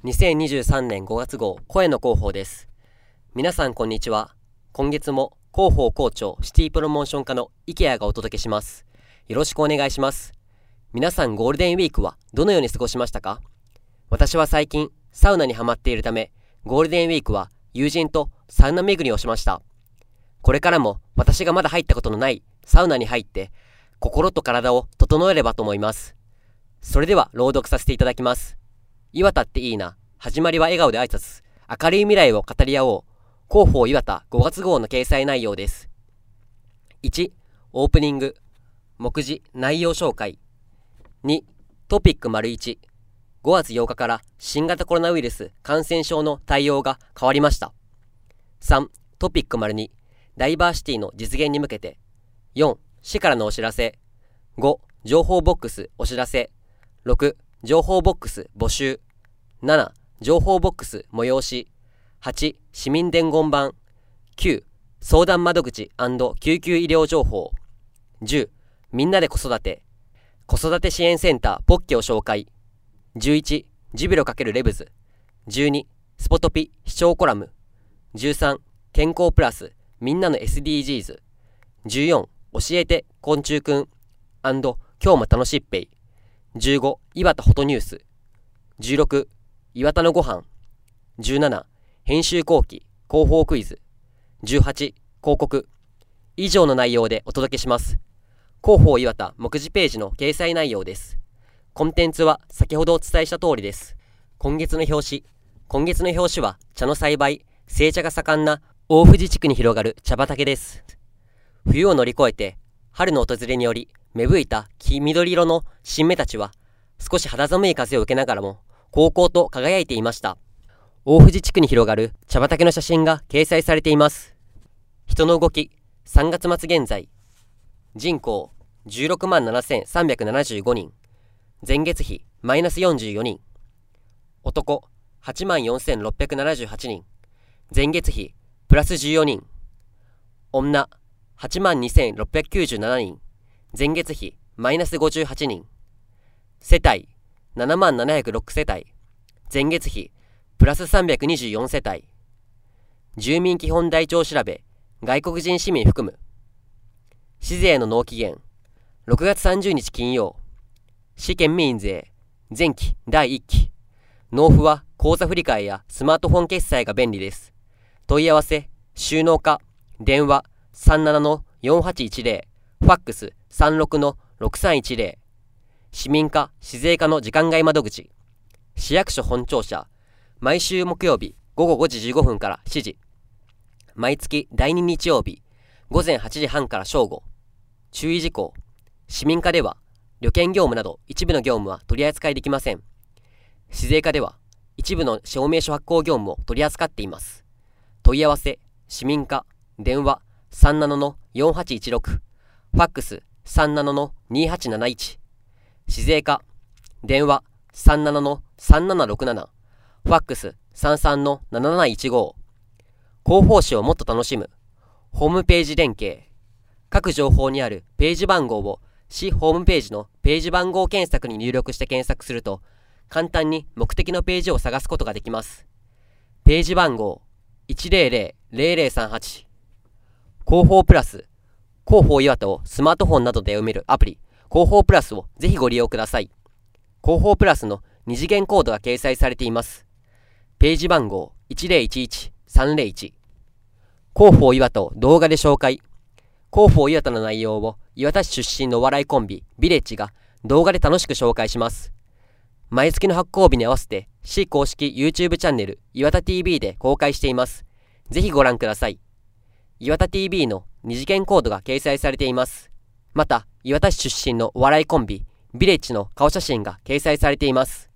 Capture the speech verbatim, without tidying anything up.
にせんにじゅうさんねんごがつ号声の広報です。皆さんこんにちは。今月も広報校長シティプロモーション課の池谷がお届けします。よろしくお願いします。皆さんゴールデンウィークはどのように過ごしましたか？私は最近サウナにハマっているため、ゴールデンウィークは友人とサウナ巡りをしました。これからも私がまだ入ったことのないサウナに入って心と体を整えればと思います。それでは朗読させていただきます。岩田っていいな。始まりは笑顔で挨拶。明るい未来を語り合おう。広報岩田ごがつ号の掲載内容です。いち. オープニング。目次内容紹介。に. トピック ①。ごがつようかから新型コロナウイルス感染症の対応が変わりました。さん. トピック ②。ダイバーシティの実現に向けて。よん. 市からのお知らせ。ご. 情報ボックスお知らせ。ろく. 情報ボックス募集。なな. 情報ボックス催し。はち. 市民伝言板。きゅう. 相談窓口&救急医療情報。じゅう. みんなで子育て。子育て支援センターポッケを紹介。じゅういち. ジュビロ×レブズ。じゅうに. スポトピ視聴コラム。じゅうさん. 健康プラスみんなの エスディージーズ。じゅうよん. 教えて昆虫くん&今日も楽しっぺい。じゅうご. 岩田ホトニュース。じゅうろく. 岩田のご飯。じゅうなな. 編集後期広報クイズ。じゅうはち. 広告。以上の内容でお届けします。広報岩田目次ページの掲載内容です。コンテンツは先ほどお伝えした通りです。今月の表紙。今月の表紙は茶の栽培、製茶が盛んな大藤地区に広がる茶畑です。冬を乗り越えて春の訪れにより芽吹いた黄緑色の新芽たちは少し肌寒い風を受けながらも煌々と輝いていました。大藤地区に広がる茶畑の写真が掲載されています。人の動き。さんがつ末現在。人口じゅうろくまんななせんさんびゃくななじゅうごにん。前月比マイナスよんじゅうよにん。男はちまんよんせんろっぴゃくななじゅうはちにん。前月比プラスじゅうよにん。女はちまんにせんろっぴゃくきゅうじゅうななにん。前月比マイナスごじゅうはちにん。世帯ななまんななひゃくろくせたい。前月比プラスさんびゃくにじゅうよんせたい。住民基本台帳調べ外国人市民含む。市税の納期限ろくがつさんじゅうにち金曜。市県民税前期だいいっき。納付は口座振替やスマートフォン決済が便利です。問い合わせ収納課電話 さんななのよんはちいちぜろ ファックス さんろくのろくさんいちぜろ。市民課市税課の時間外窓口。市役所本庁舎毎週木曜日ごごごじじゅうごふんからしちじ。毎月だいに日曜日ごぜんはちじはんから正午。注意事項。市民課では旅券業務など一部の業務は取り扱いできません。市税課では一部の証明書発行業務を取り扱っています。問い合わせ市民課電話 さんななのよんはちいちろく。ファックス さんななのにはちなないち。市税課電話 さんななのさんななろくなな。ファックス さんさんのなななないちご。広報誌をもっと楽しむホームページ連携。各情報にあるページ番号を市ホームページのページ番号検索に入力して検索すると簡単に目的のページを探すことができます。ページ番号 いちぜろぜろぜろぜろさんはち。広報プラス。広報岩田をスマートフォンなどで読めるアプリ広報プラスをぜひご利用ください。広報プラスの二次元コードが掲載されています。ページ番号 いちぜろいちいちさんぜろいち。広報岩田を動画で紹介。広報岩田の内容を岩田市出身のお笑いコンビビレッジが動画で楽しく紹介します。毎月の発行日に合わせて市公式 YouTube チャンネル岩田 ティービー で公開しています。ぜひご覧ください。岩田 ティービー の二次元コードが掲載されています。また岩田市出身のお笑いコンビビレッジの顔写真が掲載されています。